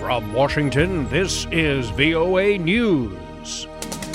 From Washington, this is VOA News.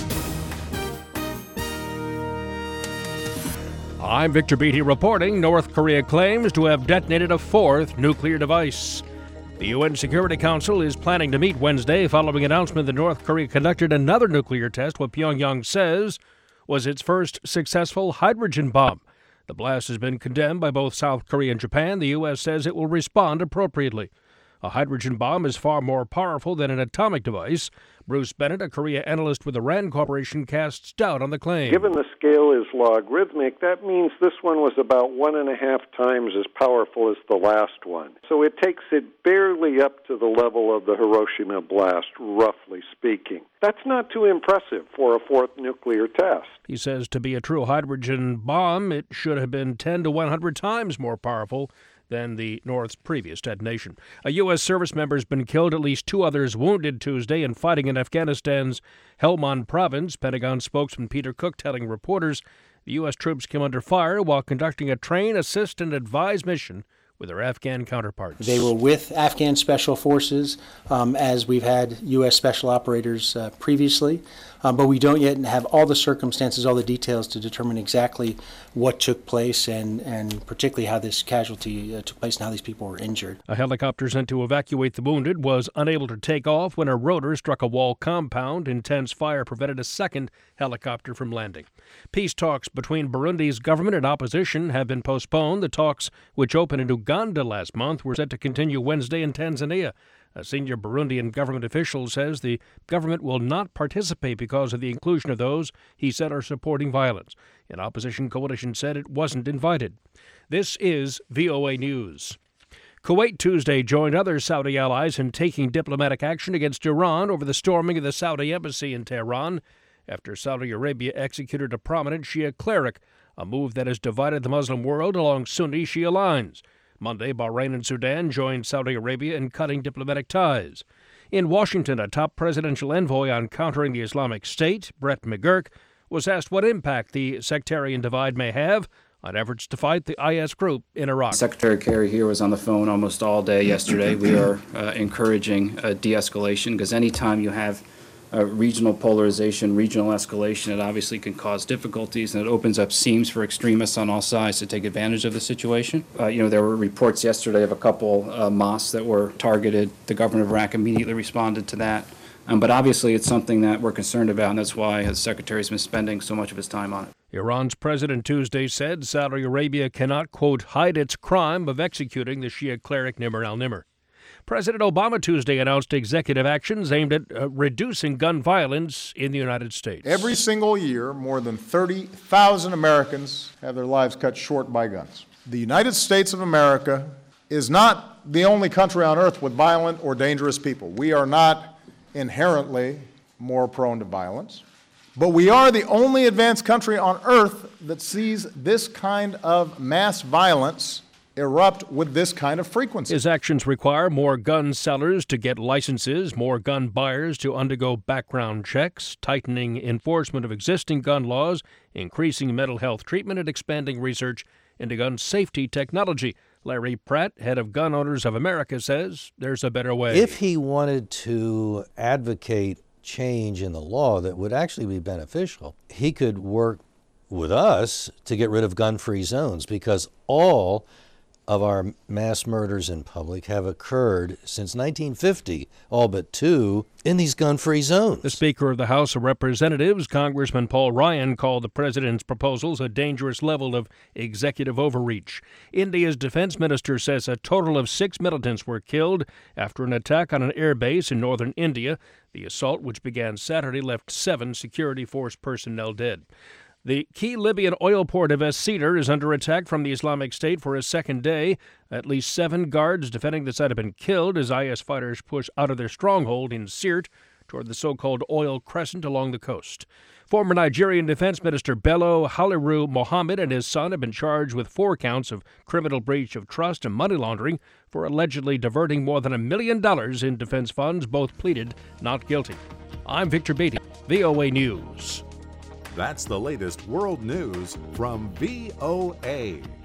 I'm Victor Beatty reporting North Korea claims to have detonated a fourth nuclear device. The UN Security Council is planning to meet Wednesday following announcement that North Korea conducted another nuclear test, what Pyongyang says was its first successful hydrogen bomb. The blast has been condemned by both South Korea and Japan. The U.S. says it will respond appropriately. A hydrogen bomb is far more powerful than an atomic device. Bruce Bennett, a Korea analyst with the RAND Corporation, casts doubt on the claim. Given the scale is logarithmic, that means this one was about 1.5 times as powerful as the last one. So it takes it barely up to the level of the Hiroshima blast, roughly speaking. That's not too impressive for a fourth nuclear test. He says to be a true hydrogen bomb, it should have been 10 to 100 times more powerful than the North's previous detonation. A U.S. service member has been killed, at least 2 others wounded Tuesday in fighting in Afghanistan's Helmand province. Pentagon spokesman Peter Cook telling reporters the U.S. troops came under fire while conducting a train, assist, and advise mission with their Afghan counterparts. They were with Afghan Special Forces, as we've had U.S. Special Operators previously, but we don't yet have all the circumstances, all the details to determine exactly what took place and particularly how this casualty took place and how these people were injured. A helicopter sent to evacuate the wounded was unable to take off when a rotor struck a wall compound. Intense fire prevented a second helicopter from landing. Peace talks between Burundi's government and opposition have been postponed. The talks, which opened in Uganda last month, were set to continue Wednesday in Tanzania. A senior Burundian government official says the government will not participate because of the inclusion of those he said are supporting violence. An opposition coalition said it wasn't invited. This is VOA News. Kuwait Tuesday joined other Saudi allies in taking diplomatic action against Iran over the storming of the Saudi embassy in Tehran after Saudi Arabia executed a prominent Shia cleric, a move that has divided the Muslim world along Sunni Shia lines. Monday, Bahrain and Sudan joined Saudi Arabia in cutting diplomatic ties. In Washington, a top presidential envoy on countering the Islamic State, Brett McGurk, was asked what impact the sectarian divide may have on efforts to fight the IS group in Iraq. Secretary Kerry here was on the phone almost all day yesterday. We are encouraging de-escalation because anytime you have regional polarization, regional escalation, it obviously can cause difficulties, and it opens up seams for extremists on all sides to take advantage of the situation. There were reports yesterday of a couple mosques that were targeted. The government of Iraq immediately responded to that. But obviously it's something that we're concerned about, and that's why the Secretary's been spending so much of his time on it. Iran's president Tuesday said Saudi Arabia cannot, quote, hide its crime of executing the Shia cleric Nimr al-Nimr. President Obama Tuesday announced executive actions aimed at reducing gun violence in the United States. Every single year, more than 30,000 Americans have their lives cut short by guns. The United States of America is not the only country on earth with violent or dangerous people. We are not inherently more prone to violence, but we are the only advanced country on earth that sees this kind of mass violence erupt with this kind of frequency. His actions require more gun sellers to get licenses, more gun buyers to undergo background checks, tightening enforcement of existing gun laws, increasing mental health treatment, and expanding research into gun safety technology. Larry Pratt, head of Gun Owners of America, says there's a better way. If he wanted to advocate change in the law that would actually be beneficial, he could work with us to get rid of gun-free zones, because all of our mass murders in public have occurred since 1950, all but 2, in these gun-free zones. The Speaker of the House of Representatives, Congressman Paul Ryan, called the president's proposals a dangerous level of executive overreach. India's defense minister says a total of 6 militants were killed after an attack on an air base in northern India. The assault, which began Saturday, left 7 security force personnel dead. The key Libyan oil port of Es-Sider is under attack from the Islamic State for a second day. At least 7 guards defending the site have been killed as IS fighters push out of their stronghold in Sirte toward the so-called Oil Crescent along the coast. Former Nigerian Defense Minister Bello Haliru Mohammed and his son have been charged with 4 counts of criminal breach of trust and money laundering for allegedly diverting more than $1 million in defense funds. Both pleaded not guilty. I'm Victor Beatty, VOA News. That's the latest world news from VOA.